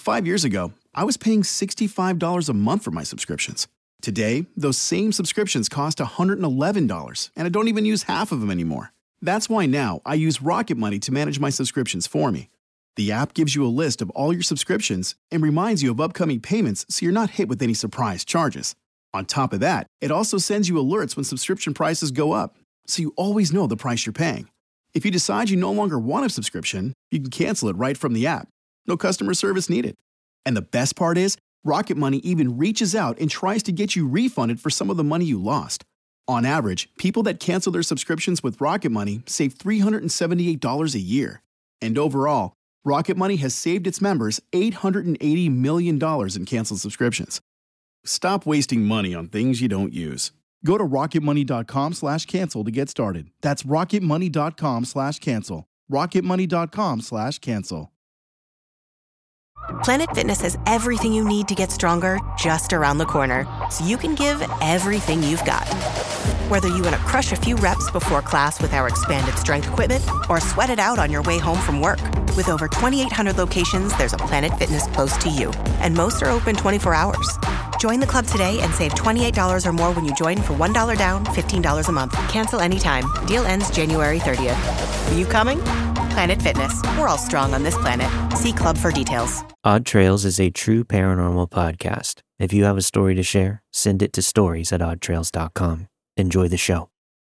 5 years ago, I was paying $65 a month for my subscriptions. Today, those same subscriptions cost $111, and I don't even use half of them anymore. That's why now I use Rocket Money to manage my subscriptions for me. The app gives you a list of all your subscriptions and reminds you of upcoming payments so you're not hit with any surprise charges. On top of that, it also sends you alerts when subscription prices go up, so you always know the price you're paying. If you decide you no longer want a subscription, you can cancel it right from the app. No customer service needed. And the best part is, Rocket Money even reaches out and tries to get you refunded for some of the money you lost. On average, people that cancel their subscriptions with Rocket Money save $378 a year. And overall, Rocket Money has saved its members $880 million in canceled subscriptions. Stop wasting money on things you don't use. Go to rocketmoney.com/cancel to get started. That's rocketmoney.com/cancel. rocketmoney.com/cancel. Planet Fitness has everything you need to get stronger just around the corner, so you can give everything you've got. Whether you want to crush a few reps before class with our expanded strength equipment or sweat it out on your way home from work. With over 2,800 locations, there's a Planet Fitness close to you, and most are open 24 hours. Join the club today and save $28 or more when you join for $1 down, $15 a month. Cancel anytime. Deal ends January 30th. Are you coming? Planet Fitness. We're all strong on this planet. See club for details. Odd Trails is a true paranormal podcast. If you have a story to share, send it to stories@oddtrails.com. Enjoy the show.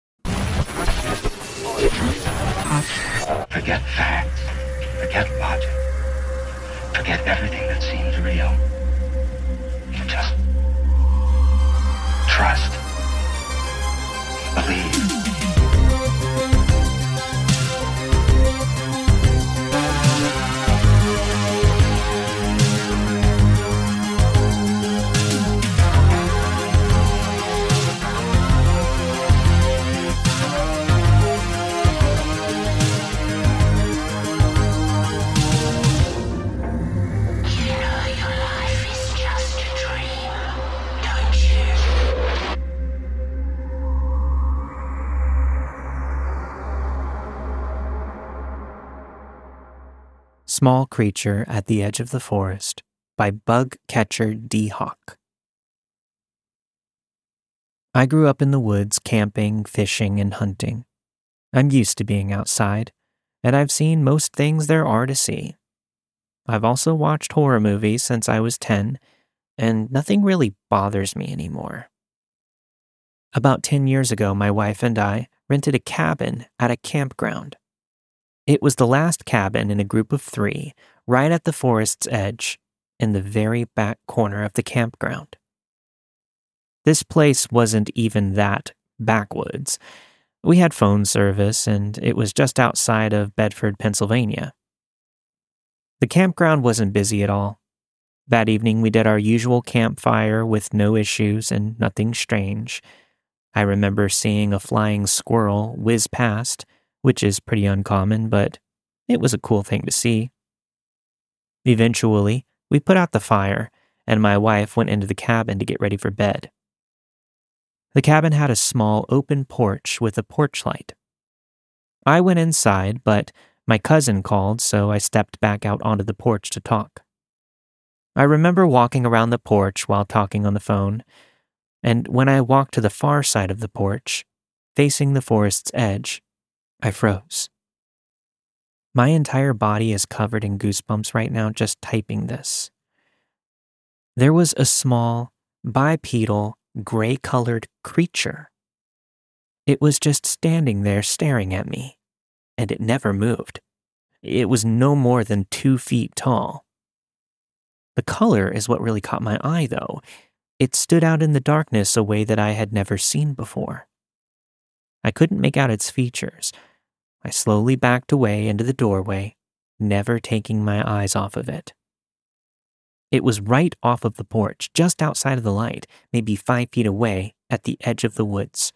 Forget facts. Forget logic. Forget everything that seems real. Just trust. Believe. Small Creature at the Edge of the Forest by Bug Catcher D. Hawk. I grew up in the woods camping, fishing, and hunting. I'm used to being outside, and I've seen most things there are to see. I've also watched horror movies since I was 10, and nothing really bothers me anymore. About 10 years ago, my wife and I rented a cabin at a campground. It was the last cabin in a group of 3, right at the forest's edge, in the very back corner of the campground. This place wasn't even that backwoods. We had phone service, and it was just outside of Bedford, Pennsylvania. The campground wasn't busy at all. That evening, we did our usual campfire with no issues and nothing strange. I remember seeing a flying squirrel whiz past, which is pretty uncommon, but it was a cool thing to see. Eventually, we put out the fire, and my wife went into the cabin to get ready for bed. The cabin had a small open porch with a porch light. I went inside, but my cousin called, so I stepped back out onto the porch to talk. I remember walking around the porch while talking on the phone, and when I walked to the far side of the porch, facing the forest's edge, I froze. My entire body is covered in goosebumps right now just typing this. There was a small, bipedal, gray-colored creature. It was just standing there staring at me, and it never moved. It was no more than 2 feet tall. The color is what really caught my eye, though. It stood out in the darkness a way that I had never seen before. I couldn't make out its features. I slowly backed away into the doorway, never taking my eyes off of it. It was right off of the porch, just outside of the light, maybe 5 feet away at the edge of the woods.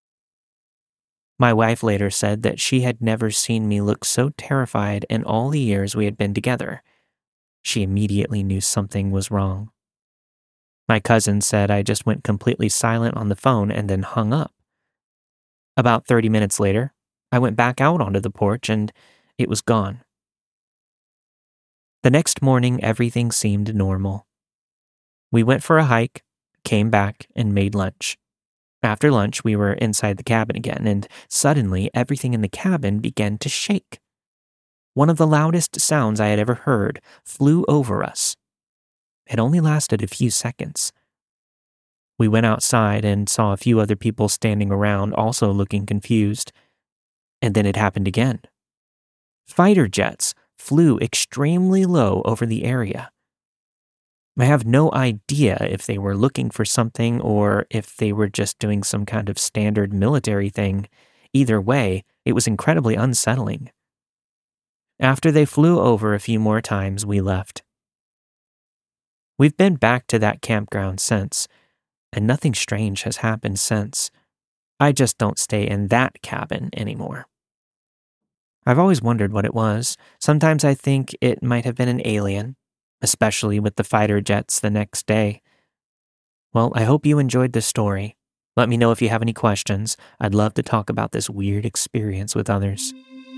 My wife later said that she had never seen me look so terrified in all the years we had been together. She immediately knew something was wrong. My cousin said I just went completely silent on the phone and then hung up. About 30 minutes later, I went back out onto the porch and it was gone. The next morning, everything seemed normal. We went for a hike, came back, and made lunch. After lunch, we were inside the cabin again, and suddenly everything in the cabin began to shake. One of the loudest sounds I had ever heard flew over us. It only lasted a few seconds. We went outside and saw a few other people standing around, also looking confused. And then it happened again. Fighter jets flew extremely low over the area. I have no idea if they were looking for something or if they were just doing some kind of standard military thing. Either way, it was incredibly unsettling. After they flew over a few more times, we left. We've been back to that campground since, and nothing strange has happened since. I just don't stay in that cabin anymore. I've always wondered what it was. Sometimes I think it might have been an alien, especially with the fighter jets the next day. Well, I hope you enjoyed this story. Let me know if you have any questions. I'd love to talk about this weird experience with others.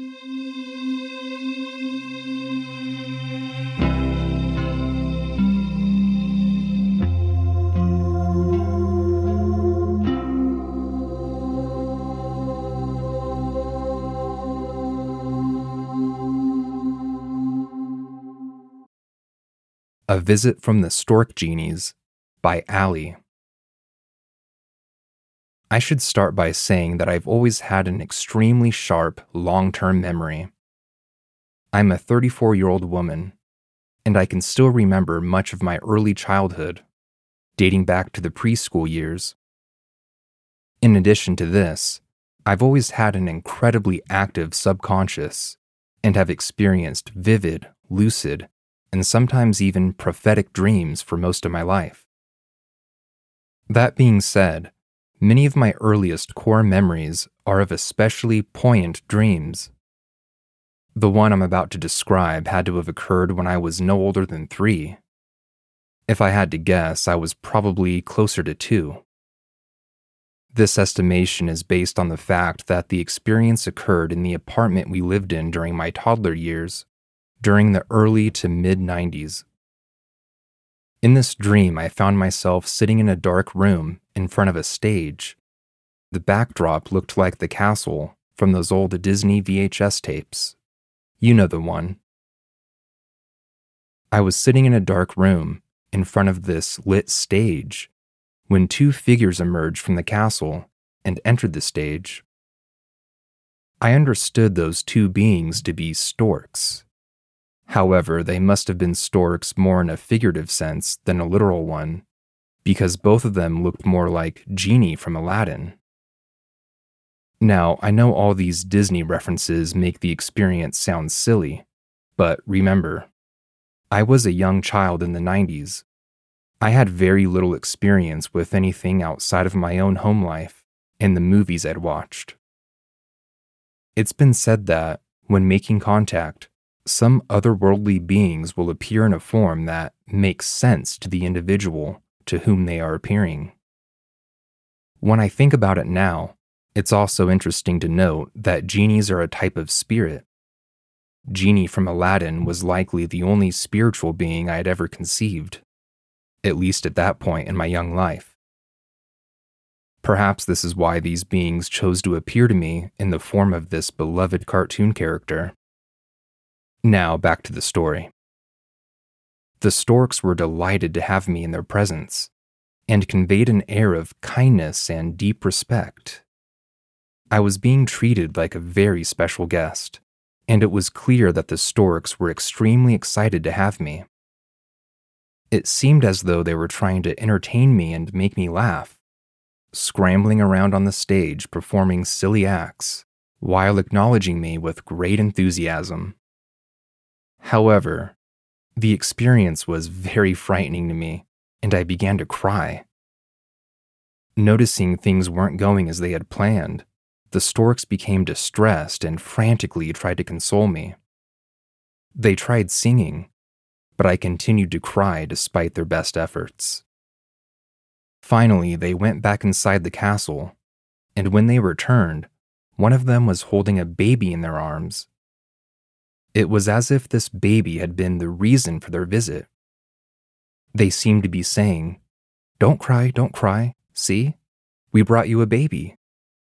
A Visit from the Stork Genies by Allie. I should start by saying that I've always had an extremely sharp, long-term memory. I'm a 34-year-old woman, and I can still remember much of my early childhood, dating back to the preschool years. In addition to this, I've always had an incredibly active subconscious and have experienced vivid, lucid, and sometimes even prophetic dreams for most of my life. That being said, many of my earliest core memories are of especially poignant dreams. The one I'm about to describe had to have occurred when I was no older than 3. If I had to guess, I was probably closer to 2. This estimation is based on the fact that the experience occurred in the apartment we lived in during my toddler years, during the early to mid-90s. In this dream, I found myself sitting in a dark room in front of a stage. The backdrop looked like the castle from those old Disney VHS tapes. You know the one. I was sitting in a dark room in front of this lit stage when 2 figures emerged from the castle and entered the stage. I understood those 2 beings to be storks. However, they must have been storks more in a figurative sense than a literal one, because both of them looked more like Genie from Aladdin. Now, I know all these Disney references make the experience sound silly, but remember, I was a young child in the 90s. I had very little experience with anything outside of my own home life and the movies I'd watched. It's been said that, when making contact, some otherworldly beings will appear in a form that makes sense to the individual to whom they are appearing. When I think about it now, it's also interesting to note that genies are a type of spirit. Genie from Aladdin was likely the only spiritual being I had ever conceived, at least at that point in my young life. Perhaps this is why these beings chose to appear to me in the form of this beloved cartoon character. Now, back to the story. The storks were delighted to have me in their presence, and conveyed an air of kindness and deep respect. I was being treated like a very special guest, and it was clear that the storks were extremely excited to have me. It seemed as though they were trying to entertain me and make me laugh, scrambling around on the stage performing silly acts, while acknowledging me with great enthusiasm. However, the experience was very frightening to me, and I began to cry. Noticing things weren't going as they had planned, the storks became distressed and frantically tried to console me. They tried singing, but I continued to cry despite their best efforts. Finally, they went back inside the castle, and when they returned, one of them was holding a baby in their arms. It was as if this baby had been the reason for their visit. They seemed to be saying, "Don't cry, don't cry. See? We brought you a baby."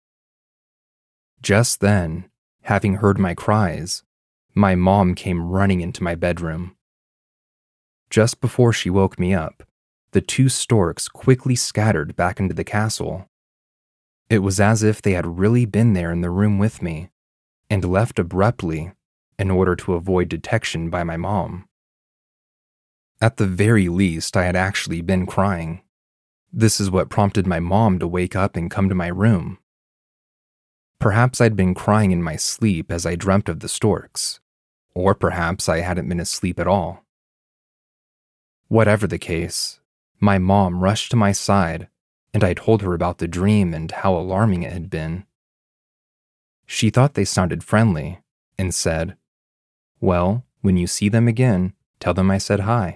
Just then, having heard my cries, my mom came running into my bedroom. Just before she woke me up, the two storks quickly scattered back into the castle. It was as if they had really been there in the room with me, and left abruptly in order to avoid detection by my mom. At the very least, I had actually been crying. This is what prompted my mom to wake up and come to my room. Perhaps I'd been crying in my sleep as I dreamt of the storks, or perhaps I hadn't been asleep at all. Whatever the case, my mom rushed to my side, and I told her about the dream and how alarming it had been. She thought they sounded friendly, and said, "Well, when you see them again, tell them I said hi."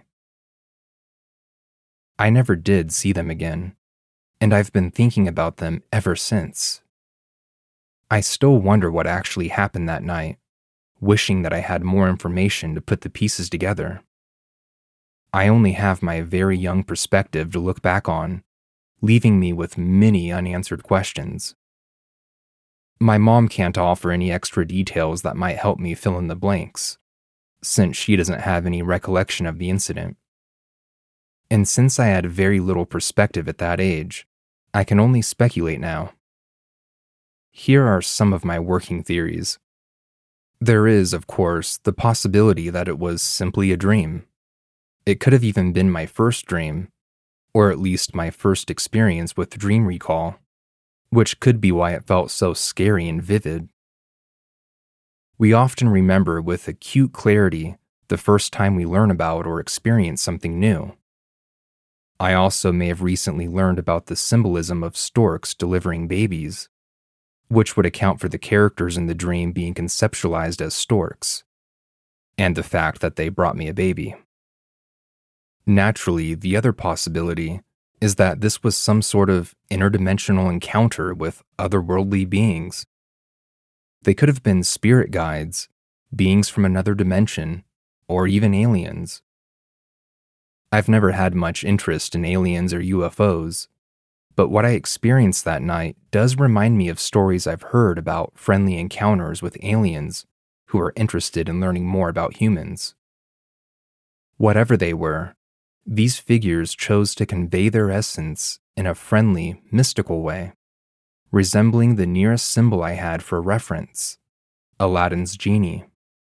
I never did see them again, and I've been thinking about them ever since. I still wonder what actually happened that night, wishing that I had more information to put the pieces together. I only have my very young perspective to look back on, leaving me with many unanswered questions. My mom can't offer any extra details that might help me fill in the blanks, since she doesn't have any recollection of the incident. And since I had very little perspective at that age, I can only speculate now. Here are some of my working theories. There is, of course, the possibility that it was simply a dream. It could have even been my first dream, or at least my first experience with dream recall, which could be why it felt so scary and vivid. We often remember with acute clarity the first time we learn about or experience something new. I also may have recently learned about the symbolism of storks delivering babies, which would account for the characters in the dream being conceptualized as storks, and the fact that they brought me a baby. Naturally, the other possibility is that this was some sort of interdimensional encounter with otherworldly beings. They could have been spirit guides, beings from another dimension, or even aliens. I've never had much interest in aliens or UFOs, but what I experienced that night does remind me of stories I've heard about friendly encounters with aliens who are interested in learning more about humans. Whatever they were, these figures chose to convey their essence in a friendly, mystical way, resembling the nearest symbol I had for reference, Aladdin's genie.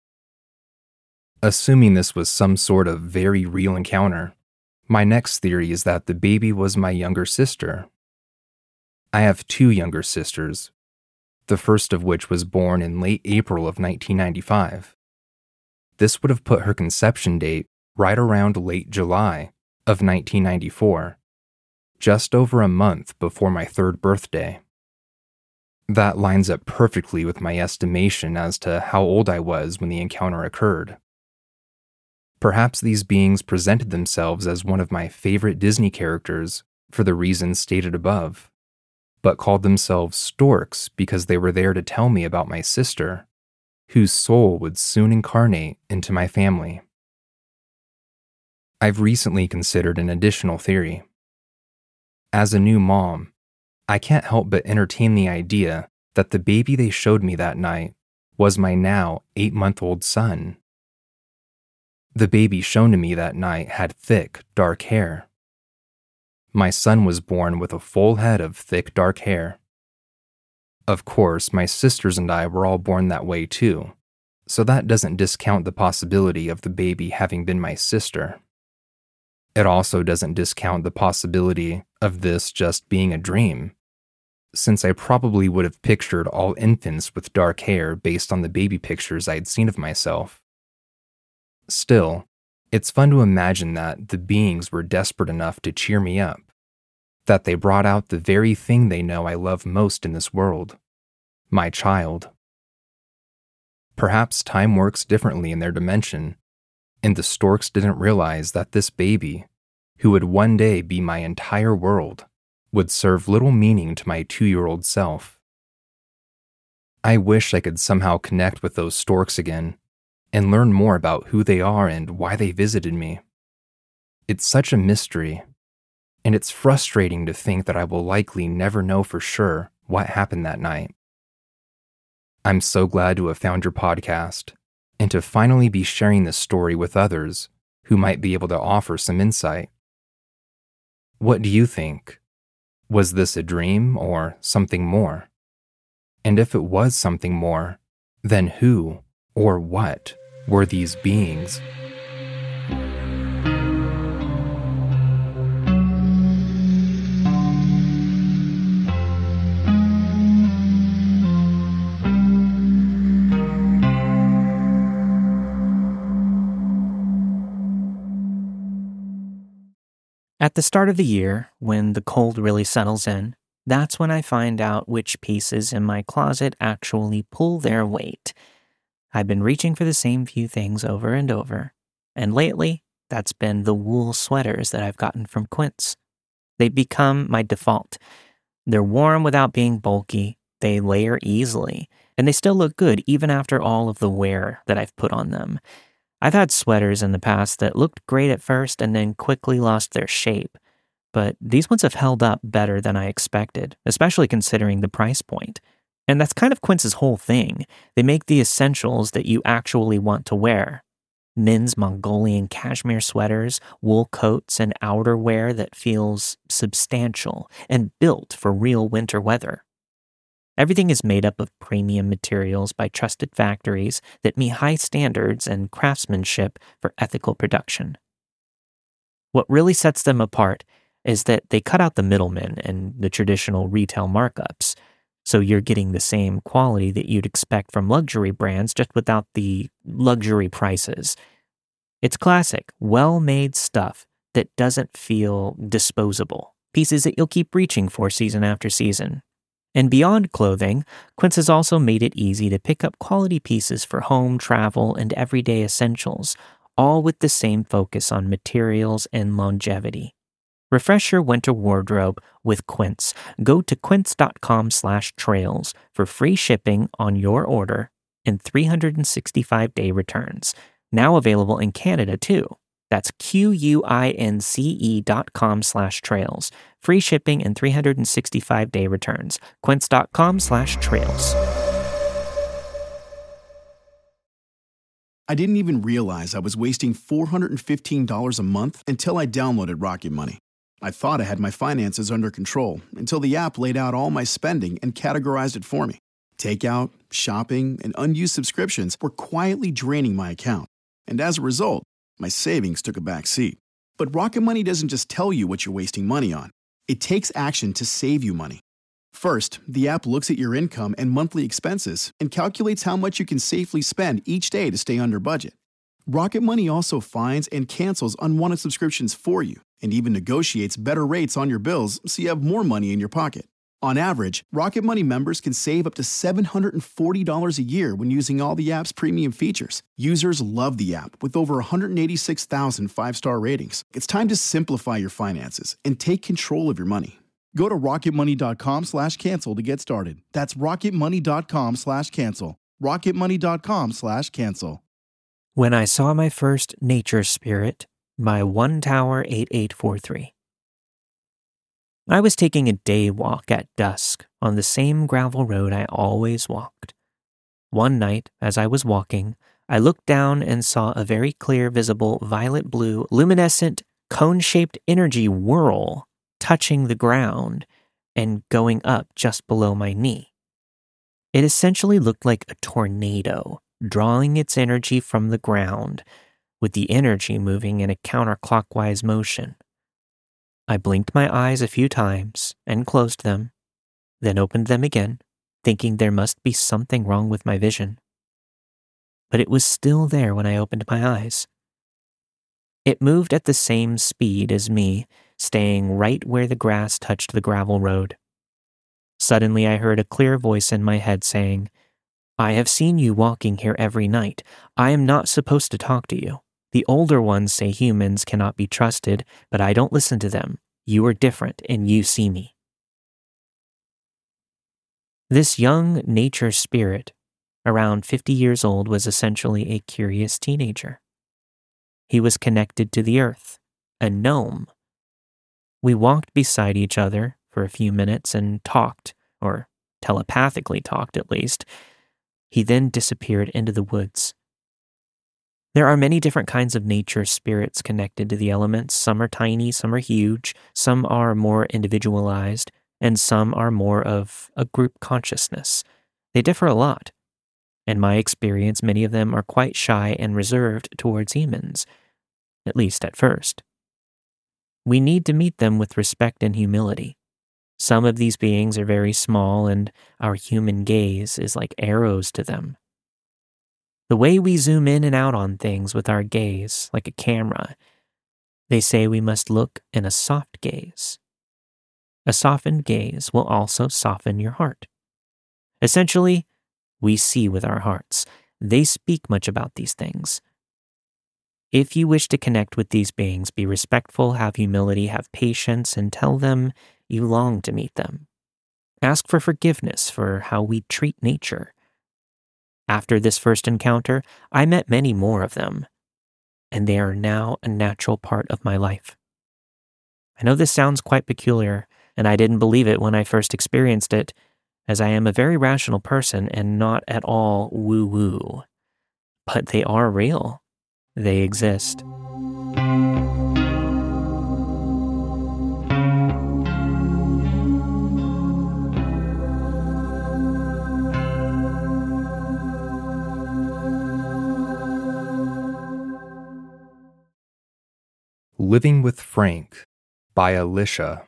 Assuming this was some sort of very real encounter, my next theory is that the baby was my younger sister. I have two younger sisters, the first of which was born in late April of 1995. This would have put her conception date right around late July of 1994, just over a month before my third birthday. That lines up perfectly with my estimation as to how old I was when the encounter occurred. Perhaps these beings presented themselves as one of my favorite Disney characters for the reasons stated above, but called themselves storks because they were there to tell me about my sister, whose soul would soon incarnate into my family. I've recently considered an additional theory. As a new mom, I can't help but entertain the idea that the baby they showed me that night was my now 8-month-old son. The baby shown to me that night had thick, dark hair. My son was born with a full head of thick, dark hair. Of course, my sisters and I were all born that way too, so that doesn't discount the possibility of the baby having been my sister. It also doesn't discount the possibility of this just being a dream, since I probably would have pictured all infants with dark hair based on the baby pictures I'd seen of myself. Still, it's fun to imagine that the beings were desperate enough to cheer me up, that they brought out the very thing they know I love most in this world, my child. Perhaps time works differently in their dimension, and the storks didn't realize that this baby, who would one day be my entire world, would serve little meaning to my 2-year-old self. I wish I could somehow connect with those storks again and learn more about who they are and why they visited me. It's such a mystery, and it's frustrating to think that I will likely never know for sure what happened that night. I'm so glad to have found your podcast and to finally be sharing this story with others who might be able to offer some insight. What do you think? Was this a dream or something more? And if it was something more, then who or what were these beings? At the start of the year, when the cold really settles in, that's when I find out which pieces in my closet actually pull their weight. I've been reaching for the same few things over and over, and lately, that's been the wool sweaters that I've gotten from Quince. They've become my default. They're warm without being bulky, they layer easily, and they still look good even after all of the wear that I've put on them. I've had sweaters in the past that looked great at first and then quickly lost their shape, but these ones have held up better than I expected, especially considering the price point. And that's kind of Quince's whole thing. They make the essentials that you actually want to wear. Men's Mongolian cashmere sweaters, wool coats, and outerwear that feels substantial and built for real winter weather. Everything is made up of premium materials by trusted factories that meet high standards and craftsmanship for ethical production. What really sets them apart is that they cut out the middlemen and the traditional retail markups, so you're getting the same quality that you'd expect from luxury brands just without the luxury prices. It's classic, well-made stuff that doesn't feel disposable, pieces that you'll keep reaching for season after season. And beyond clothing, Quince has also made it easy to pick up quality pieces for home, travel, and everyday essentials, all with the same focus on materials and longevity. Refresh your winter wardrobe with Quince. Go to quince.com/trails for free shipping on your order and 365-day returns. Now available in Canada too. That's QUINCE.com/trails. Free shipping and 365-day returns. Quince.com/trails. I didn't even realize I was wasting $415 a month until I downloaded Rocket Money. I thought I had my finances under control until the app laid out all my spending and categorized it for me. Takeout, shopping, and unused subscriptions were quietly draining my account. And as a result, my savings took a back seat. But Rocket Money doesn't just tell you what you're wasting money on. It takes action to save you money. First, the app looks at your income and monthly expenses and calculates how much you can safely spend each day to stay under budget. Rocket Money also finds and cancels unwanted subscriptions for you and even negotiates better rates on your bills so you have more money in your pocket. On average, Rocket Money members can save up to $740 a year when using all the app's premium features. Users love the app with over 186,000 five-star ratings. It's time to simplify your finances and take control of your money. Go to rocketmoney.com/cancel to get started. That's rocketmoney.com/cancel. rocketmoney.com/cancel. When I saw my first nature spirit by One Tower 8843. I was taking a day walk at dusk on the same gravel road I always walked. One night, as I was walking, I looked down and saw a very clear, visible, violet-blue, luminescent, cone-shaped energy whirl touching the ground and going up just below my knee. It essentially looked like a tornado, drawing its energy from the ground, with the energy moving in a counterclockwise motion. I blinked my eyes a few times and closed them, then opened them again, thinking there must be something wrong with my vision. But it was still there when I opened my eyes. It moved at the same speed as me, staying right where the grass touched the gravel road. Suddenly I heard a clear voice in my head saying, "I have seen you walking here every night. I am not supposed to talk to you. The older ones say humans cannot be trusted, but I don't listen to them. You are different, and you see me." This young nature spirit around 50 years old, was essentially a curious teenager. He was connected to the earth, a gnome. We walked beside each other for a few minutes and talked, or telepathically talked at least. He then disappeared into the woods. There are many different kinds of nature spirits connected to the elements. Some are tiny, some are huge, some are more individualized, and some are more of a group consciousness. They differ a lot. In my experience, many of them are quite shy and reserved towards humans, at least at first. We need to meet them with respect and humility. Some of these beings are very small, and our human gaze is like arrows to them. The way we zoom in and out on things with our gaze, like a camera, they say we must look in a soft gaze. A softened gaze will also soften your heart. Essentially, we see with our hearts. They speak much about these things. If you wish to connect with these beings, be respectful, have humility, have patience, and tell them you long to meet them. Ask for forgiveness for how we treat nature. After this first encounter, I met many more of them, and they are now a natural part of my life. I know this sounds quite peculiar, and I didn't believe it when I first experienced it, as I am a very rational person and not at all woo-woo. But they are real. They exist. Living with Frank by Alicia.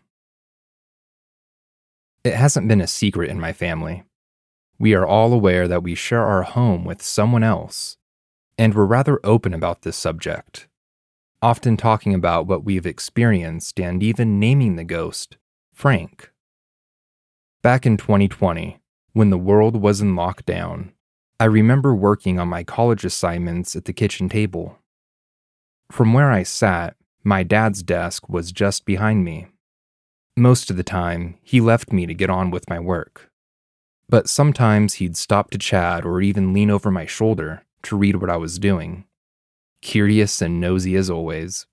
It hasn't been a secret in my family. We are all aware that we share our home with someone else, and we're rather open about this subject, often talking about what we've experienced and even naming the ghost Frank. Back in 2020, when the world was in lockdown, I remember working on my college assignments at the kitchen table. From where I sat, my dad's desk was just behind me. Most of the time, he left me to get on with my work. But sometimes he'd stop to chat or even lean over my shoulder to read what I was doing. Curious and nosy as always.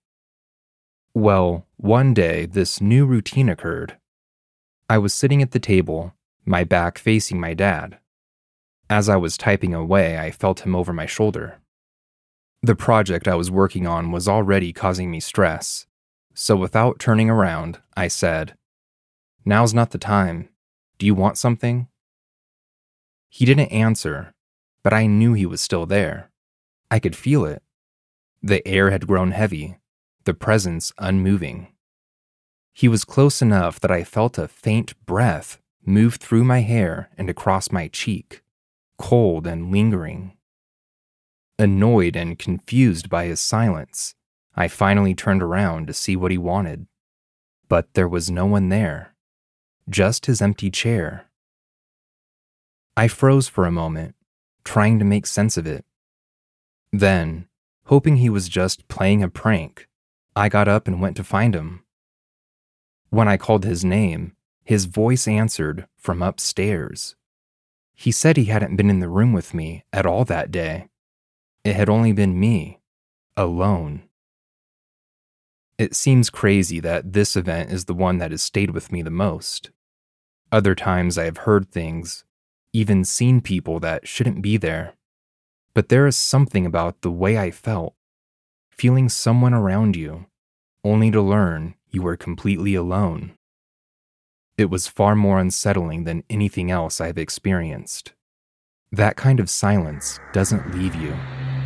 Well, one day, this new routine occurred. I was sitting at the table, my back facing my dad. As I was typing away, I felt him over my shoulder. The project I was working on was already causing me stress, so without turning around, I said, "Now's not the time. Do you want something?" He didn't answer, but I knew he was still there. I could feel it. The air had grown heavy, the presence unmoving. He was close enough that I felt a faint breath move through my hair and across my cheek, cold and lingering. Annoyed and confused by his silence, I finally turned around to see what he wanted. But there was no one there, just his empty chair. I froze for a moment, trying to make sense of it. Then, hoping he was just playing a prank, I got up and went to find him. When I called his name, his voice answered from upstairs. He said he hadn't been in the room with me at all that day. It had only been me, alone. It seems crazy that this event is the one that has stayed with me the most. Other times I have heard things, even seen people that shouldn't be there. But there is something about the way I felt, feeling someone around you, only to learn you were completely alone. It was far more unsettling than anything else I have experienced. That kind of silence doesn't leave you.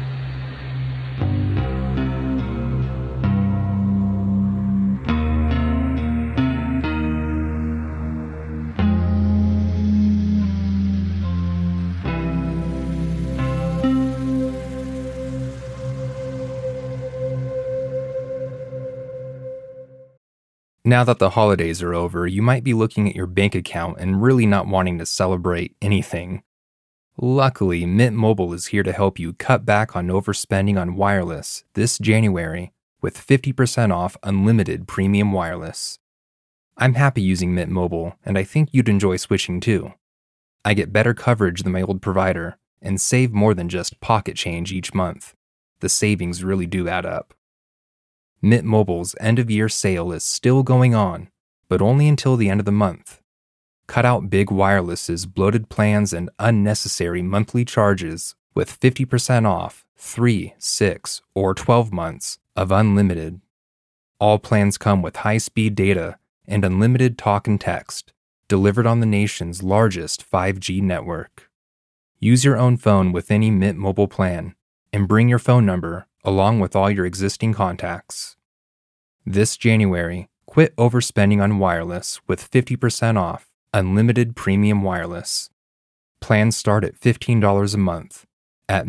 Now that the holidays are over, you might be looking at your bank account and really not wanting to celebrate anything. Luckily, Mint Mobile is here to help you cut back on overspending on wireless this January with 50% off unlimited premium wireless. I'm happy using Mint Mobile, and I think you'd enjoy switching too. I get better coverage than my old provider, and save more than just pocket change each month. The savings really do add up. Mint Mobile's end-of-year sale is still going on, but only until the end of the month. Cut out Big Wireless's bloated plans and unnecessary monthly charges with 50% off 3, 6, or 12 months of unlimited. All plans come with high-speed data and unlimited talk and text, delivered on the nation's largest 5G network. Use your own phone with any Mint Mobile plan and bring your phone number along with all your existing contacts. This January, quit overspending on wireless with 50% off unlimited premium wireless. Plans start at $15 a month at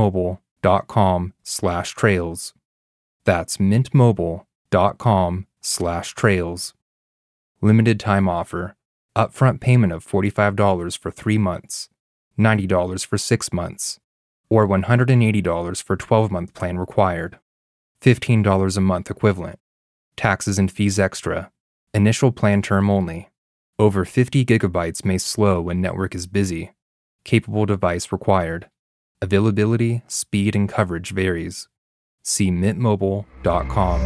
mintmobile.com/trails. That's mintmobile.com/trails. Limited time offer. Upfront payment of $45 for 3 months, $90 for 6 months, or $180 for 12-month plan required. $15 a month equivalent. Taxes and fees extra. Initial plan term only. Over 50 gigabytes may slow when network is busy. Capable device required. Availability, speed, and coverage varies. See mintmobile.com.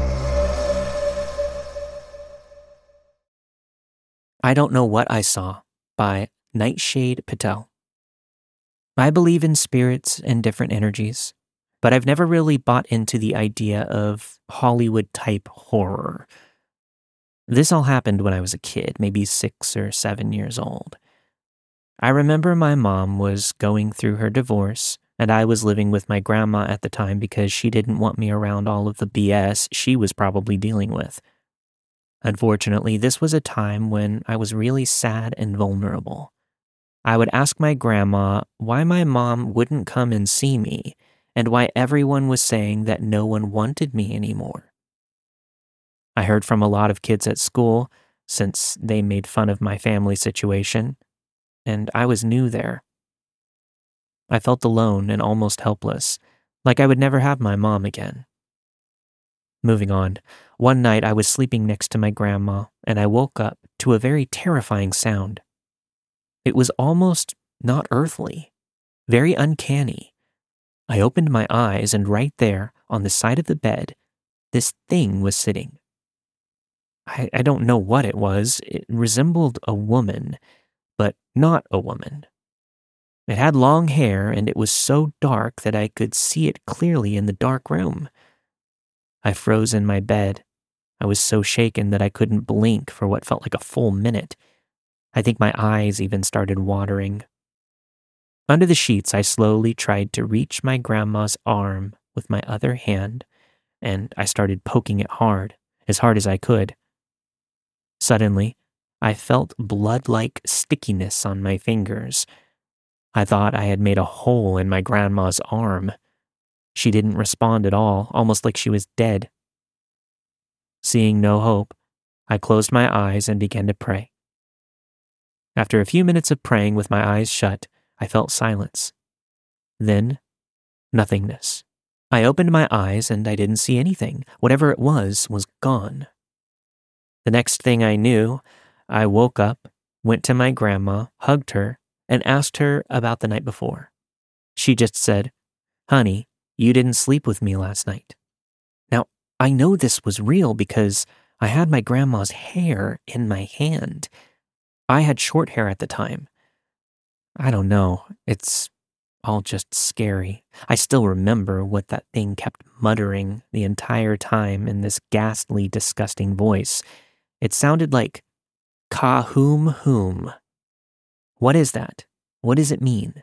I Don't Know What I Saw by Nightshade Patel. I believe in spirits and different energies, but I've never really bought into the idea of Hollywood-type horror. This all happened when I was a kid, maybe 6 or 7 years old. I remember my mom was going through her divorce, and I was living with my grandma at the time because she didn't want me around all of the BS she was probably dealing with. Unfortunately, this was a time when I was really sad and vulnerable. I would ask my grandma why my mom wouldn't come and see me, and why everyone was saying that no one wanted me anymore. I heard from a lot of kids at school, since they made fun of my family situation, and I was new there. I felt alone and almost helpless, like I would never have my mom again. Moving on, one night I was sleeping next to my grandma, and I woke up to a very terrifying sound. It was almost not earthly, very uncanny. I opened my eyes, and right there, on the side of the bed, this thing was sitting. I don't know what it was. It resembled a woman, but not a woman. It had long hair, and it was so dark that I could see it clearly in the dark room. I froze in my bed. I was so shaken that I couldn't blink for what felt like a full minute. I think my eyes even started watering. Under the sheets, I slowly tried to reach my grandma's arm with my other hand, and I started poking it hard as I could. Suddenly, I felt blood-like stickiness on my fingers. I thought I had made a hole in my grandma's arm. She didn't respond at all, almost like she was dead. Seeing no hope, I closed my eyes and began to pray. After a few minutes of praying with my eyes shut, I felt silence. Then, nothingness. I opened my eyes and I didn't see anything. Whatever it was gone. The next thing I knew, I woke up, went to my grandma, hugged her, and asked her about the night before. She just said, "Honey, you didn't sleep with me last night." Now, I know this was real because I had my grandma's hair in my hand. I had short hair at the time. I don't know, it's all just scary. I still remember what that thing kept muttering the entire time in this ghastly, disgusting voice. It sounded like, "Ka-hoom-hoom." What is that? What does it mean?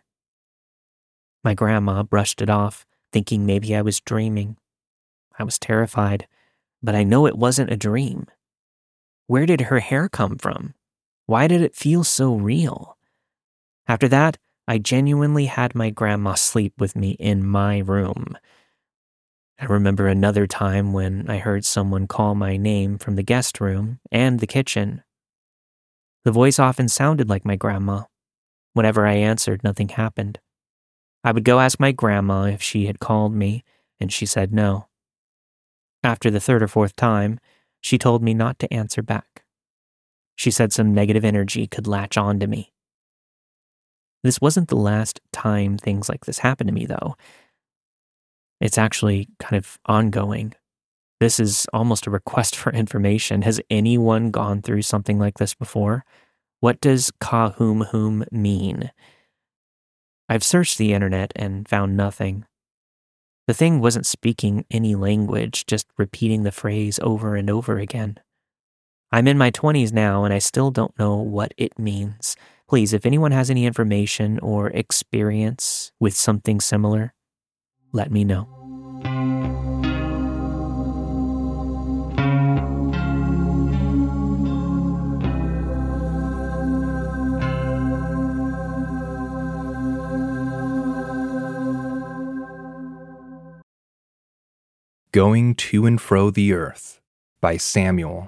My grandma brushed it off, thinking maybe I was dreaming. I was terrified, but I know it wasn't a dream. Where did her hair come from? Why did it feel so real? After that, I genuinely had my grandma sleep with me in my room. I remember another time when I heard someone call my name from the guest room and the kitchen. The voice often sounded like my grandma. Whenever I answered, nothing happened. I would go ask my grandma if she had called me, and she said no. After the third or fourth time, she told me not to answer back. She said some negative energy could latch on to me. This wasn't the last time things like this happened to me, though. It's actually kind of ongoing. This is almost a request for information. Has anyone gone through something like this before? What does Kahum mean? I've searched the internet and found nothing. The thing wasn't speaking any language, just repeating the phrase over and over again. I'm in my 20s now and I still don't know what it means. Please, if anyone has any information or experience with something similar, let me know. Going to and Fro the Earth by Samuel.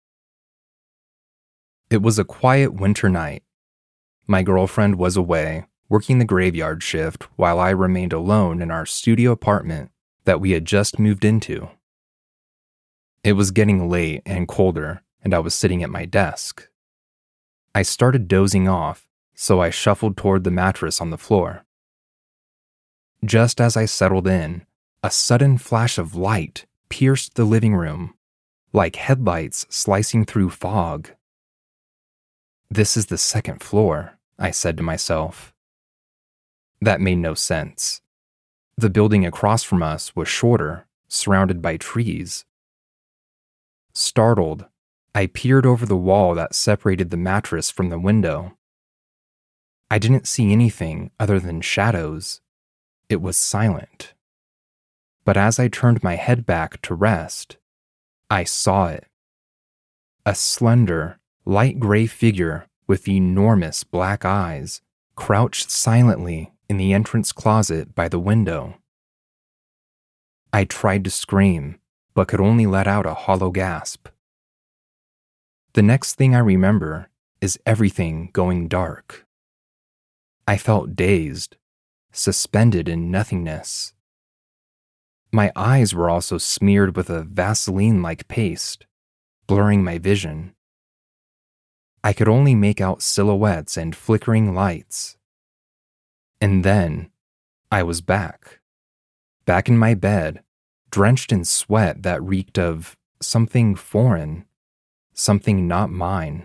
It was a quiet winter night. My girlfriend was away, working the graveyard shift, while I remained alone in our studio apartment that we had just moved into. It was getting late and colder, and I was sitting at my desk. I started dozing off, so I shuffled toward the mattress on the floor. Just as I settled in, a sudden flash of light pierced the living room, like headlights slicing through fog. "This is the second floor," I said to myself. That made no sense. The building across from us was shorter, surrounded by trees. Startled, I peered over the wall that separated the mattress from the window. I didn't see anything other than shadows. It was silent. But as I turned my head back to rest, I saw it. A slender, light gray figure with enormous black eyes crouched silently in the entrance closet by the window. I tried to scream, but could only let out a hollow gasp. The next thing I remember is everything going dark. I felt dazed, suspended in nothingness. My eyes were also smeared with a Vaseline-like paste, blurring my vision. I could only make out silhouettes and flickering lights. And then, I was back in my bed, drenched in sweat that reeked of something foreign, something not mine.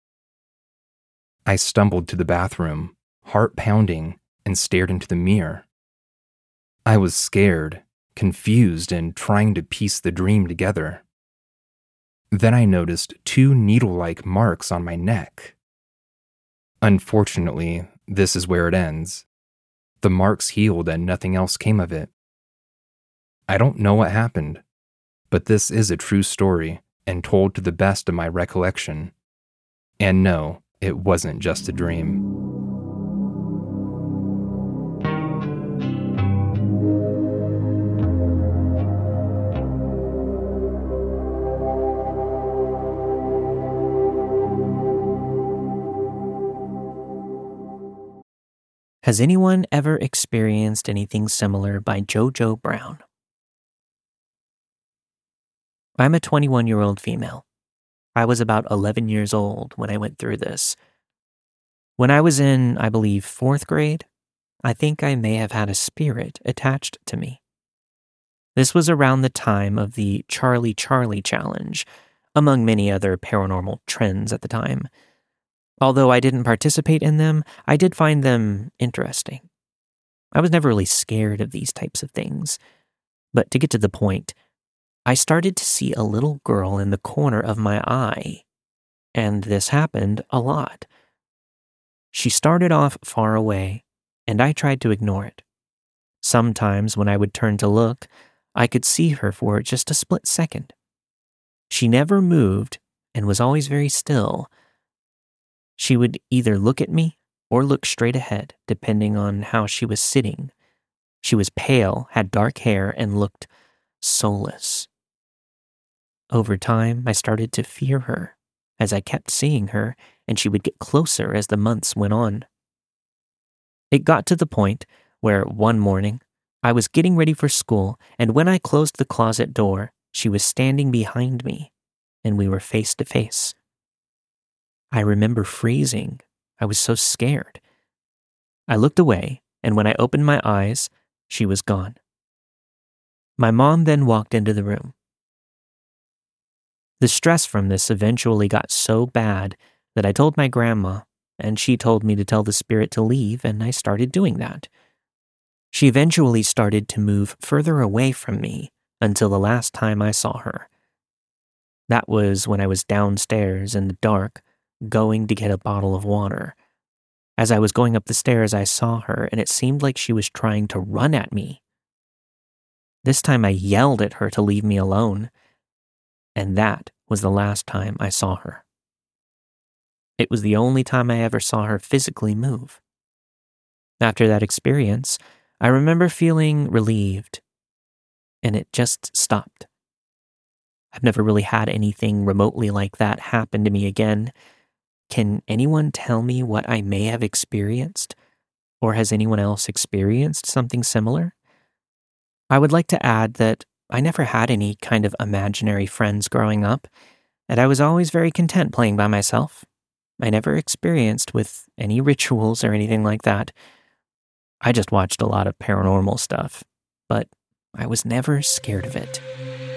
I stumbled to the bathroom, heart pounding, and stared into the mirror. I was scared, confused, and trying to piece the dream together. Then I noticed 2 needle-like marks on my neck. Unfortunately, this is where it ends. The marks healed and nothing else came of it. I don't know what happened, but this is a true story and told to the best of my recollection. And no, it wasn't just a dream. Has anyone ever experienced anything similar by Jojo Brown? I'm a 21-year-old female. I was about 11 years old when I went through this. When I was in, I believe, 4th grade, I think I may have had a spirit attached to me. This was around the time of the Charlie Charlie Challenge, among many other paranormal trends at the time. Although I didn't participate in them, I did find them interesting. I was never really scared of these types of things. But to get to the point, I started to see a little girl in the corner of my eye. And this happened a lot. She started off far away, and I tried to ignore it. Sometimes when I would turn to look, I could see her for just a split second. She never moved and was always very still. She would either look at me or look straight ahead, depending on how she was sitting. She was pale, had dark hair, and looked soulless. Over time, I started to fear her as I kept seeing her, and she would get closer as the months went on. It got to the point where one morning, I was getting ready for school, and when I closed the closet door, she was standing behind me, and we were face to face. I remember freezing. I was so scared. I looked away, and when I opened my eyes, she was gone. My mom then walked into the room. The stress from this eventually got so bad that I told my grandma, and she told me to tell the spirit to leave, and I started doing that. She eventually started to move further away from me until the last time I saw her. That was when I was downstairs in the dark, going to get a bottle of water. As I was going up the stairs, I saw her, and it seemed like she was trying to run at me. This time I yelled at her to leave me alone, and that was the last time I saw her. It was the only time I ever saw her physically move. After that experience, I remember feeling relieved, and it just stopped. I've never really had anything remotely like that happen to me again. Can anyone tell me what I may have experienced? Or has anyone else experienced something similar? I would like to add that I never had any kind of imaginary friends growing up, and I was always very content playing by myself. I never experienced with any rituals or anything like that. I just watched a lot of paranormal stuff, but I was never scared of it.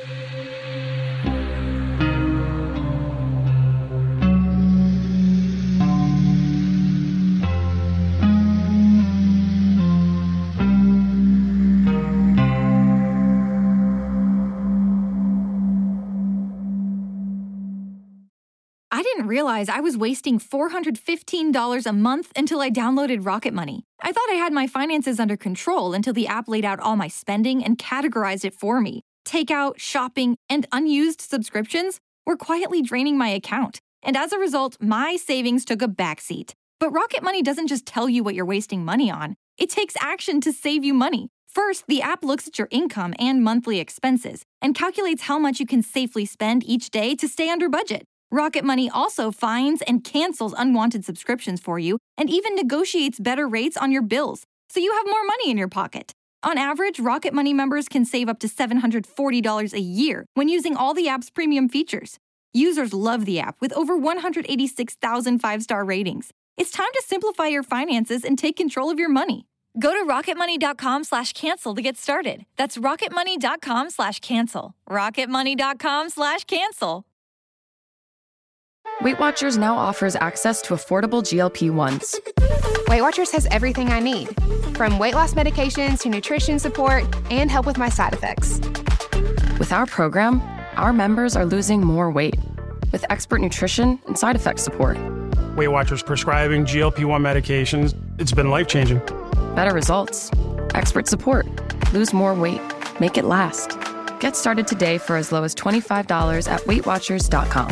I didn't realize I was wasting $415 a month until I downloaded Rocket Money. I thought I had my finances under control until the app laid out all my spending and categorized it for me. Takeout, shopping, and unused subscriptions were quietly draining my account. And as a result, my savings took a backseat. But Rocket Money doesn't just tell you what you're wasting money on. It takes action to save you money. First, the app looks at your income and monthly expenses and calculates how much you can safely spend each day to stay under budget. Rocket Money also finds and cancels unwanted subscriptions for you and even negotiates better rates on your bills, so you have more money in your pocket. On average, Rocket Money members can save up to $740 a year when using all the app's premium features. Users love the app with over 186,000 five-star ratings. It's time to simplify your finances and take control of your money. Go to rocketmoney.com/cancel to get started. That's rocketmoney.com/cancel. rocketmoney.com/cancel. Weight Watchers now offers access to affordable GLP-1s. Weight Watchers has everything I need, from weight loss medications to nutrition support and help with my side effects. With our program, our members are losing more weight with expert nutrition and side effect support. Weight Watchers prescribing GLP-1 medications, it's been life-changing. Better results, expert support, lose more weight, make it last. Get started today for as low as $25 at WeightWatchers.com.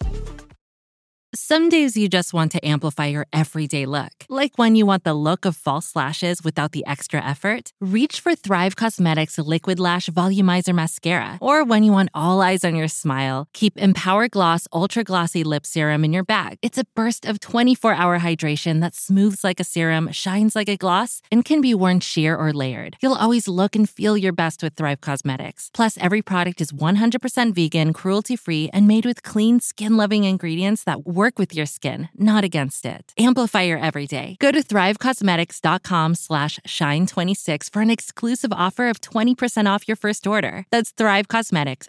Some days you just want to amplify your everyday look. Like when you want the look of false lashes without the extra effort, reach for Thrive Cosmetics Liquid Lash Volumizer Mascara. Or when you want all eyes on your smile, keep Empower Gloss Ultra Glossy Lip Serum in your bag. It's a burst of 24-hour hydration that smooths like a serum, shines like a gloss, and can be worn sheer or layered. You'll always look and feel your best with Thrive Cosmetics. Plus, every product is 100% vegan, cruelty-free, and made with clean, skin-loving ingredients that work with your skin, not against it. Amplify your everyday. Go to thrivecosmetics.com/shine26 for an exclusive offer of 20% off your first order. That's Thrive Cosmetics,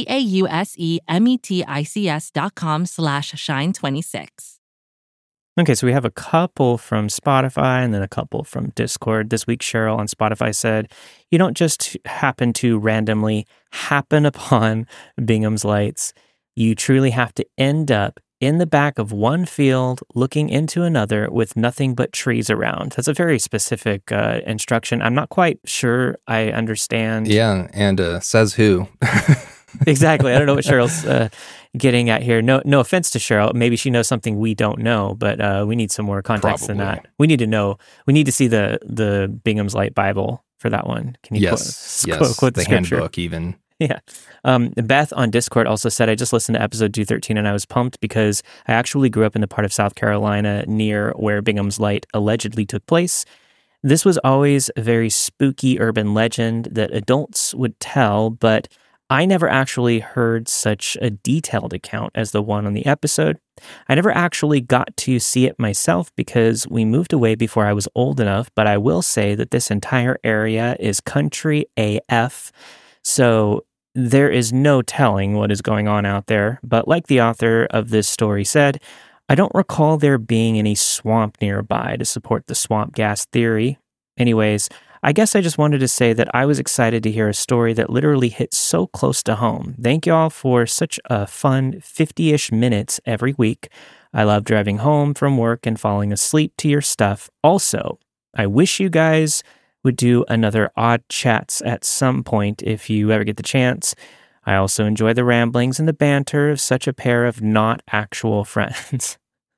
CAUSEMETICS.com/shine26. Okay, so we have a couple from Spotify and then a couple from Discord. This week, Cheryl on Spotify said, "You don't just happen to randomly happen upon Bingham's Lights. You truly have to end up in the back of one field, looking into another with nothing but trees around." That's a very specific instruction. I'm not quite sure I understand. Yeah, and says who? Exactly. I don't know what Cheryl's getting at here. No offense to Cheryl. Maybe she knows something we don't know, but we need some more context than that. We need to know. We need to see the Bingham's Light Bible for that one. Can you quote the scripture? Handbook even. Yeah. Beth on Discord also said, "I just listened to episode 213 and I was pumped because I actually grew up in the part of South Carolina near where Bingham's Light allegedly took place. This was always a very spooky urban legend that adults would tell, but I never actually heard such a detailed account as the one on the episode. I never actually got to see it myself because we moved away before I was old enough, but I will say that this entire area is country AF, so there is no telling what is going on out there. But like the author of this story said, I don't recall there being any swamp nearby to support the swamp gas theory. Anyways, I guess I just wanted to say that I was excited to hear a story that literally hit so close to home. Thank you all for such a fun 50-ish minutes every week. I love driving home from work and falling asleep to your stuff. Also, I wish you guys would do another Odd Chats at some point if you ever get the chance. I also enjoy the ramblings and the banter of such a pair of not actual friends.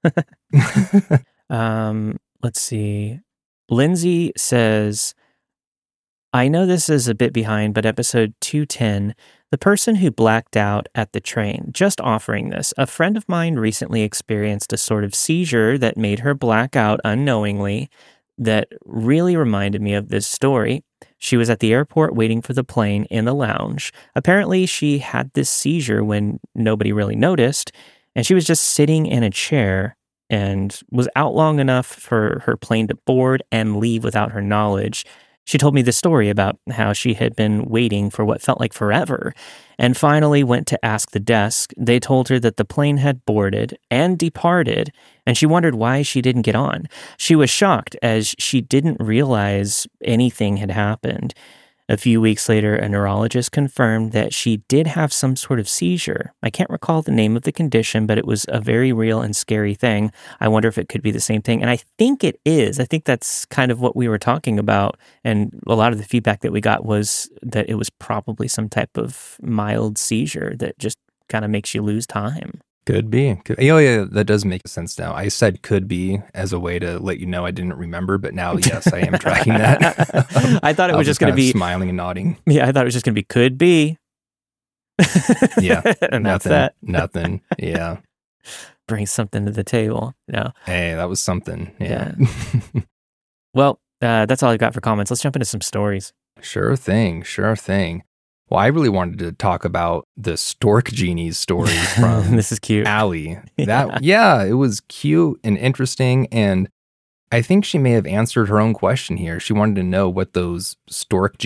Let's see. Lindsay says, I know this is a bit behind, but episode 210, the person who blacked out at the train, just offering this. A friend of mine recently experienced a sort of seizure that made her black out unknowingly that really reminded me of this story. She was at the airport waiting for the plane in the lounge. Apparently, she had this seizure when nobody really noticed, and she was just sitting in a chair and was out long enough for her plane to board and leave without her knowledge. She told me the story about how she had been waiting for what felt like forever and finally went to ask the desk. They told her that the plane had boarded and departed, and she wondered why she didn't get on. She was shocked as she didn't realize anything had happened. A few weeks later, a neurologist confirmed that she did have some sort of seizure. I can't recall the name of the condition, but it was a very real and scary thing. I wonder if it could be the same thing. And I think it is. I think that's kind of what we were talking about. And a lot of the feedback that we got was that it was probably some type of mild seizure that just kind of makes you lose time. Could be. Yeah, that does make sense now. I said could be as a way to let you know I didn't remember, but now, yes, I am tracking that. I thought it was just going to be smiling and nodding. Yeah, I thought it was just going to be could be. Yeah. And nothing, that's that. Nothing. Yeah. Bring something to the table. No. Hey, that was something. Yeah. Well, that's all I've got for comments. Let's jump into some stories. Sure thing. Well, I really wanted to talk about the Stork Genies story from this is cute. Allie. It was cute and interesting, and I think she may have answered her own question here. She wanted to know what those storks/genies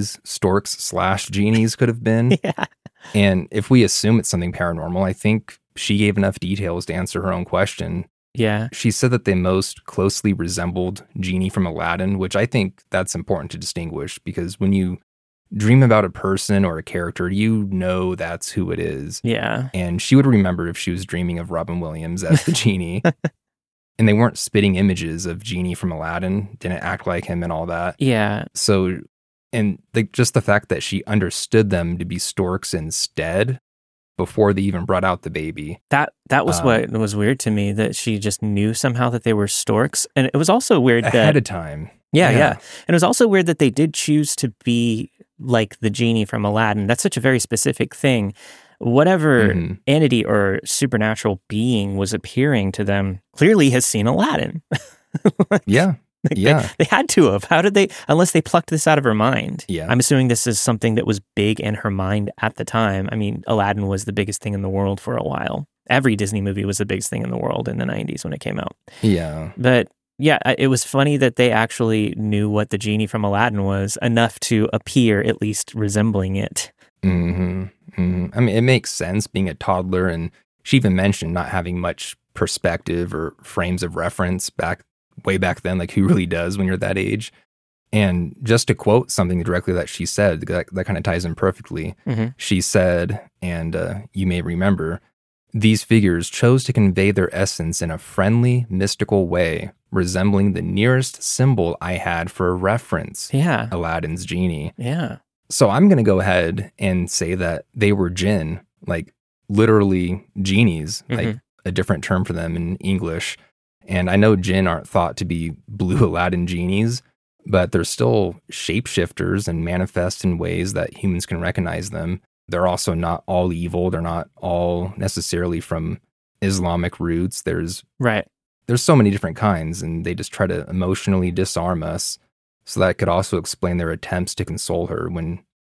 could have been. Yeah. And if we assume it's something paranormal, I think she gave enough details to answer her own question. Yeah. She said that they most closely resembled Genie from Aladdin, which I think that's important to distinguish because when you dream about a person or a character, you know that's who it is. Yeah. And she would remember if she was dreaming of Robin Williams as the genie. And they weren't spitting images of Genie from Aladdin, didn't act like him and all that. Yeah. So, and just the fact that she understood them to be storks instead before they even brought out the baby. That was what was weird to me, that she just knew somehow that they were storks. And it was also weird ahead of time. Yeah. And it was also weird that they did choose to be like the genie from Aladdin. That's such a very specific thing. Whatever entity or supernatural being was appearing to them clearly has seen Aladdin. They had to have. How did they, unless they plucked this out of her mind? Yeah. I'm assuming this is something that was big in her mind at the time. I mean, Aladdin was the biggest thing in the world for a while. Every Disney movie was the biggest thing in the world in the 90s when it came out. Yeah. But yeah, it was funny that they actually knew what the genie from Aladdin was enough to appear at least resembling it. I mean, it makes sense being a toddler, and she even mentioned not having much perspective or frames of reference way back then, like who really does when you're that age. And just to quote something directly that she said, that kind of ties in perfectly. She said, and you may remember, these figures chose to convey their essence in a friendly, mystical way, resembling the nearest symbol I had for a reference. Yeah. Aladdin's genie. Yeah. So I'm going to go ahead and say that they were jinn, like literally genies, like a different term for them in English. And I know jinn aren't thought to be blue Aladdin genies, but they're still shapeshifters and manifest in ways that humans can recognize them. They're also not all evil. They're not all necessarily from Islamic roots. There's so many different kinds, and they just try to emotionally disarm us. So that could also explain their attempts to console her when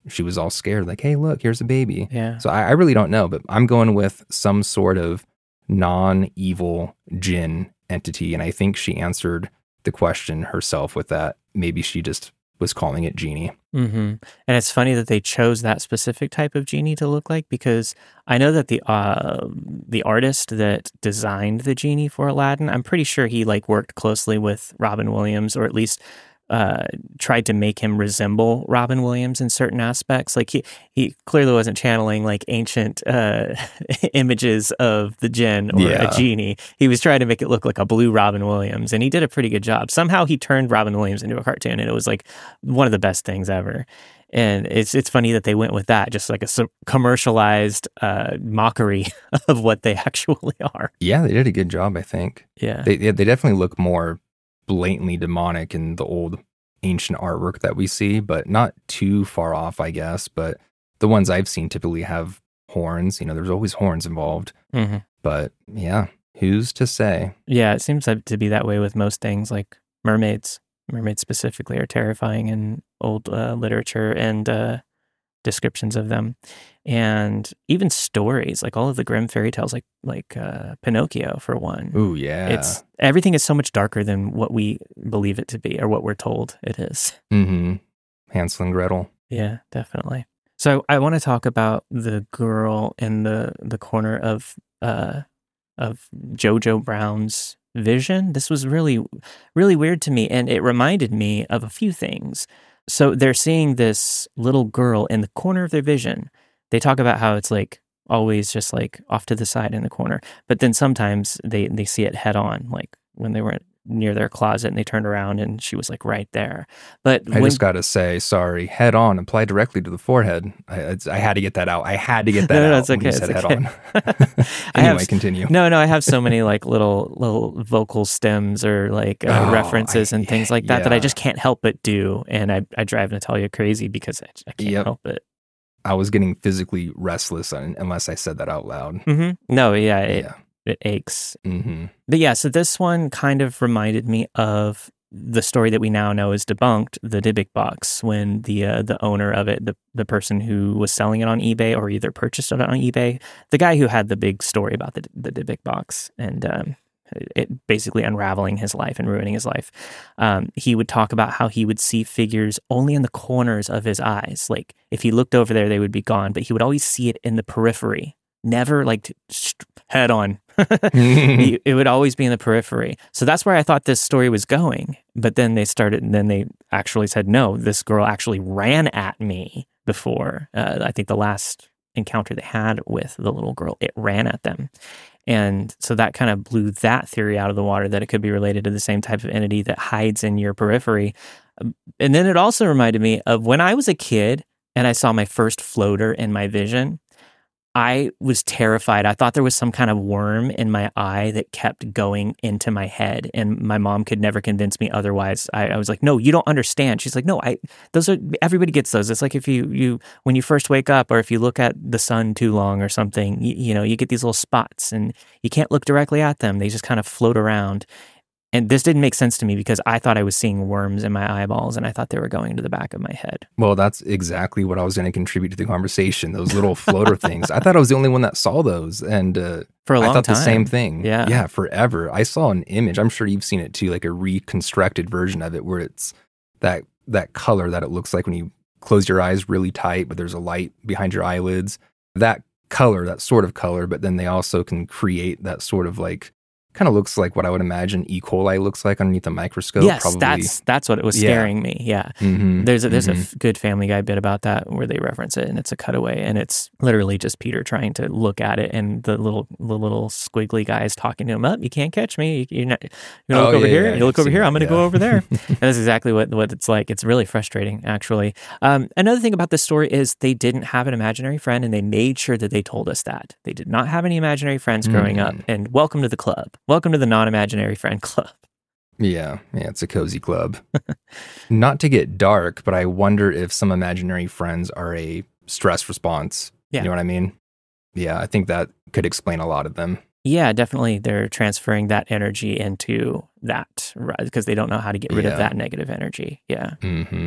she was all scared, like, hey, look, here's a baby. Yeah. So I really don't know, but I'm going with some sort of non-evil jinn entity. And I think she answered the question herself with that. Maybe she just was calling it genie. Mm-hmm. And it's funny that they chose that specific type of genie to look like, because I know that the artist that designed the genie for Aladdin, I'm pretty sure he like worked closely with Robin Williams, or at least tried to make him resemble Robin Williams in certain aspects. Like he clearly wasn't channeling like ancient images of the jinn or a genie. He was trying to make it look like a blue Robin Williams, and he did a pretty good job. Somehow he turned Robin Williams into a cartoon, and it was like one of the best things ever. And it's funny that they went with that, just like a commercialized mockery of what they actually are. Yeah, they did a good job, I think. Yeah. They definitely look more blatantly demonic in the old ancient artwork that we see, but not too far off, I guess. But the ones I've seen typically have horns. There's always horns involved. Mm-hmm. But yeah, who's to say? Yeah, it seems to be that way with most things, like mermaids. Mermaids specifically are terrifying in old literature and descriptions of them. And even stories, like all of the Grimm fairy tales, like Pinocchio, for one. Ooh, yeah. Everything is so much darker than what we believe it to be, or what we're told it is. Mm-hmm. Hansel and Gretel. Yeah, definitely. So I want to talk about the girl in the corner of Jojo Brown's vision. This was really, really weird to me, and it reminded me of a few things. So they're seeing this little girl in the corner of their vision. They talk about how it's like always just like off to the side in the corner, but then sometimes they see it head on, like when they were near their closet and they turned around and she was like right there. But I just got to say, sorry, head on, apply directly to the forehead. I had to get that out. I had to get that out. No, it's okay. When you said It's head okay. on. Anyway, continue. No, I have so many like little vocal stems or like references and things like that that I just can't help but do. And I drive Natalia crazy because I can't help it. I was getting physically restless unless I said that out loud. Mm-hmm. No, it aches. Mm-hmm. But yeah, so this one kind of reminded me of the story that we now know is debunked, the Dybbuk box, when the owner of it, the person who was selling it on eBay or either purchased it on eBay, the guy who had the big story about the Dybbuk box and it basically unraveling his life and ruining his life. He would talk about how he would see figures only in the corners of his eyes. Like if he looked over there, they would be gone, but he would always see it in the periphery. Never like head on. It would always be in the periphery. So that's where I thought this story was going. But then they actually said, no, this girl actually ran at me before. I think the last encounter they had with the little girl, it ran at them. And so that kind of blew that theory out of the water, that it could be related to the same type of entity that hides in your periphery. And then it also reminded me of when I was a kid and I saw my first floater in my vision. I was terrified. I thought there was some kind of worm in my eye that kept going into my head, and my mom could never convince me otherwise. I was like, no, you don't understand. She's like, no, everybody gets those. It's like if you when you first wake up, or if you look at the sun too long or something, you get these little spots and you can't look directly at them. They just kind of float around. And this didn't make sense to me because I thought I was seeing worms in my eyeballs and I thought they were going to the back of my head. Well, that's exactly what I was going to contribute to the conversation. Those little floater things. I thought I was the only one that saw those. And for a long I thought time. The same thing. Yeah. Yeah, forever. I saw an image. I'm sure you've seen it too, like a reconstructed version of it where it's that color that it looks like when you close your eyes really tight, but there's a light behind your eyelids. That color, that sort of color, but then they also can create that sort of like, kind of looks like what I would imagine E. coli looks like underneath a microscope. Yes, probably. That's what it was scaring me. Yeah, there's a good Family Guy bit about that where they reference it, and it's a cutaway, and it's literally just Peter trying to look at it, and the little squiggly guy is talking to him. Up, you can't catch me. You're gonna look over here. You look over here. I'm gonna go over there. And that's exactly what it's like. It's really frustrating, actually. Another thing about this story is they didn't have an imaginary friend, and they made sure that they told us that they did not have any imaginary friends growing up. And welcome to the club. Welcome to the non-imaginary friend club. Yeah, it's a cozy club. Not to get dark, but I wonder if some imaginary friends are a stress response. Yeah. You know what I mean? Yeah, I think that could explain a lot of them. Yeah, definitely. They're transferring that energy into that because they don't know how to get rid of that negative energy. Yeah.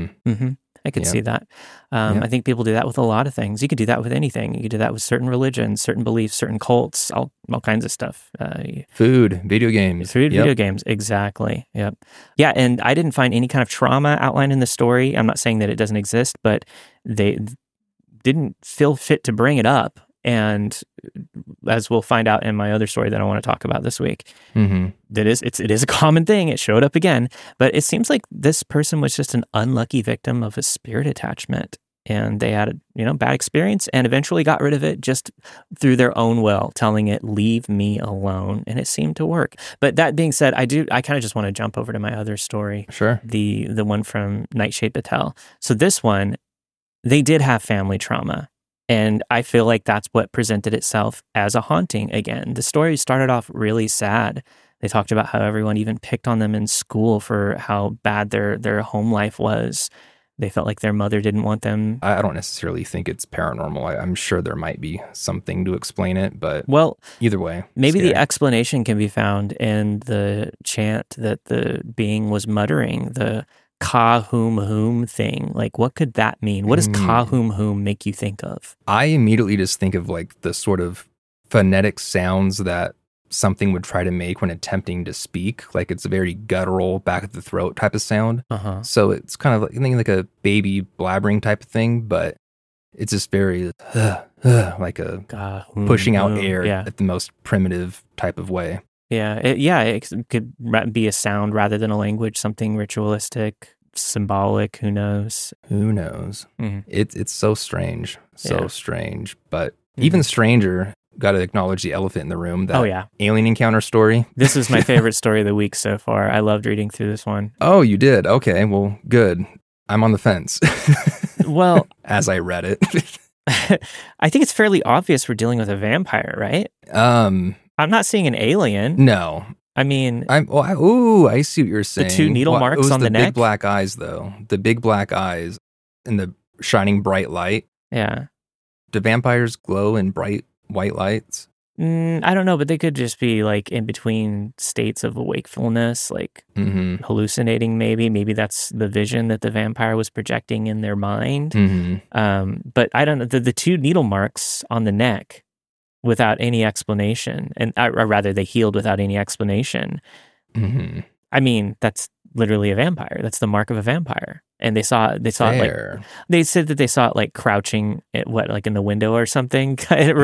I could see that. I think people do that with a lot of things. You could do that with anything. You could do that with certain religions, certain beliefs, certain cults, all kinds of stuff. Food, video games. Video games, exactly. Yep. Yeah, and I didn't find any kind of trauma outlined in the story. I'm not saying that it doesn't exist, but they didn't feel fit to bring it up. And as we'll find out in my other story that I want to talk about this week, it is a common thing. It showed up again, but it seems like this person was just an unlucky victim of a spirit attachment, and they had a bad experience and eventually got rid of it just through their own will, telling it, "Leave me alone," and it seemed to work. But that being said, I kind of just want to jump over to my other story. Sure. The one from Nightshade Patel. So this one, they did have family trauma. And I feel like that's what presented itself as a haunting again. The story started off really sad. They talked about how everyone even picked on them in school for how bad their home life was. They felt like their mother didn't want them. I don't necessarily think it's paranormal. I'm sure there might be something to explain it, but either way. Maybe the explanation can be found in the chant that the being was muttering, the Ka-hum-hum thing. Like, what could that mean? What does Ka-hum-hum make you think of? I immediately just think of like the sort of phonetic sounds that something would try to make when attempting to speak. Like it's a very guttural, back of the throat type of sound. So it's kind of like a baby blabbering type of thing, but it's just very like a pushing out air at the most primitive type of way. Yeah, it could be a sound rather than a language, something ritualistic, symbolic, who knows? It's so strange, strange. But even stranger, got to acknowledge the elephant in the room, that alien encounter story. This is my favorite story of the week so far. I loved reading through this one. Oh, you did? Okay, well, good. I'm on the fence. Well, as I read it. I think it's fairly obvious we're dealing with a vampire, right? I'm not seeing an alien. No. I mean... I see what you're saying. The two needle marks on the neck? The big black eyes, though. The big black eyes and the shining bright light. Yeah. Do vampires glow in bright white lights? I don't know, but they could just be like in between states of wakefulness, like hallucinating maybe. Maybe that's the vision that the vampire was projecting in their mind. But I don't know. The two needle marks on the neck without any explanation, or rather they healed without any explanation. I mean, that's literally a vampire. That's the mark of a vampire. And they saw it like, they said that they saw it like crouching like in the window or something.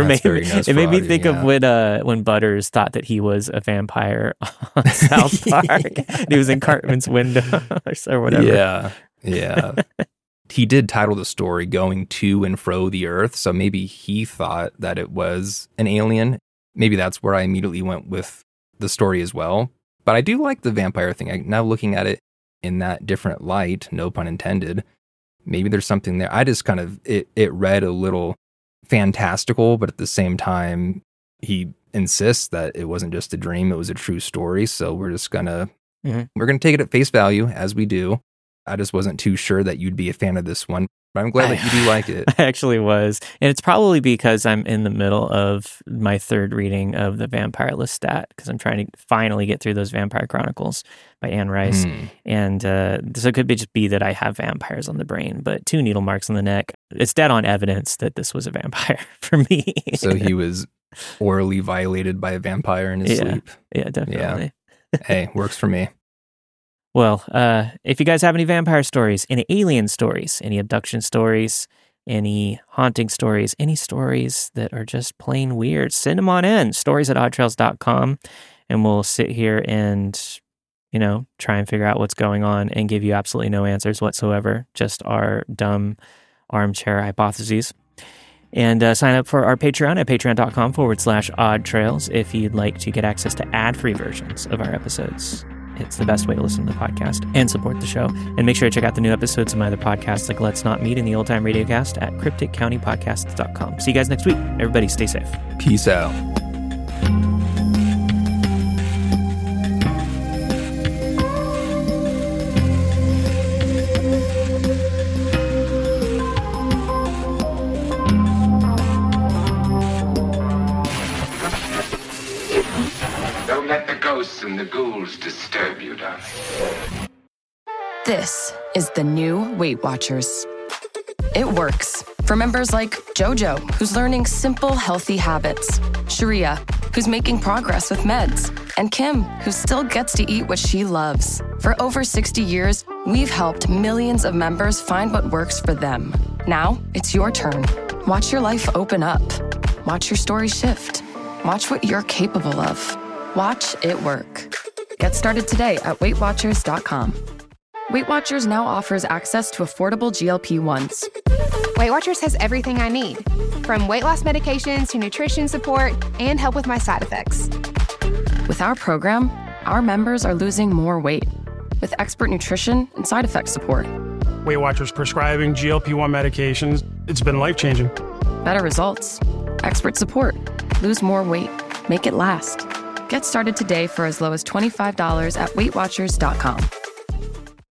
It made me think of when Butters thought that he was a vampire on South Park. He was in Cartman's window or whatever. Yeah. He did title the story "Going to and Fro the Earth," so maybe he thought that it was an alien. Maybe that's where I immediately went with the story as well. But I do like the vampire thing. Now looking at it in that different light, no pun intended, maybe there's something there. I just kind of, it read a little fantastical, but at the same time, he insists that it wasn't just a dream, it was a true story. So we're just gonna, we're gonna take it at face value, as we do. I just wasn't too sure that you'd be a fan of this one. But I'm glad that you do like it. I actually was. And it's probably because I'm in the middle of my third reading of the Vampire Lestat, because I'm trying to finally get through those Vampire Chronicles by Anne Rice. And so it could just be that I have vampires on the brain, but two needle marks on the neck. It's dead on evidence that this was a vampire for me. So he was orally violated by a vampire in his sleep. Yeah, definitely. Yeah. Hey, works for me. Well, if you guys have any vampire stories, any alien stories, any abduction stories, any haunting stories, any stories that are just plain weird, send them on in, stories@oddtrails.com, and we'll sit here and, try and figure out what's going on and give you absolutely no answers whatsoever, just our dumb armchair hypotheses. And sign up for our Patreon at patreon.com/oddtrails if you'd like to get access to ad-free versions of our episodes. It's the best way to listen to the podcast and support the show. And make sure to check out the new episodes of my other podcasts like Let's Not Meet and the Old Time Radiocast at crypticcountypodcasts.com. See you guys next week. Everybody stay safe. Peace out. Don't let the ghosts and the ghouls disturb you, darling. This is the new Weight Watchers. It works for members like Jojo, who's learning simple, healthy habits, Sharia, who's making progress with meds, and Kim, who still gets to eat what she loves. For over 60 years, we've helped millions of members find what works for them. Now, it's your turn. Watch your life open up. Watch your story shift. Watch what you're capable of. Watch it work. Get started today at WeightWatchers.com. Weight Watchers now offers access to affordable GLP-1s. Weight Watchers has everything I need, from weight loss medications to nutrition support and help with my side effects. With our program, our members are losing more weight with expert nutrition and side effect support. Weight Watchers prescribing GLP-1 medications. It's been life-changing. Better results. Expert support. Lose more weight. Make it last. Get started today for as low as $25 at WeightWatchers.com.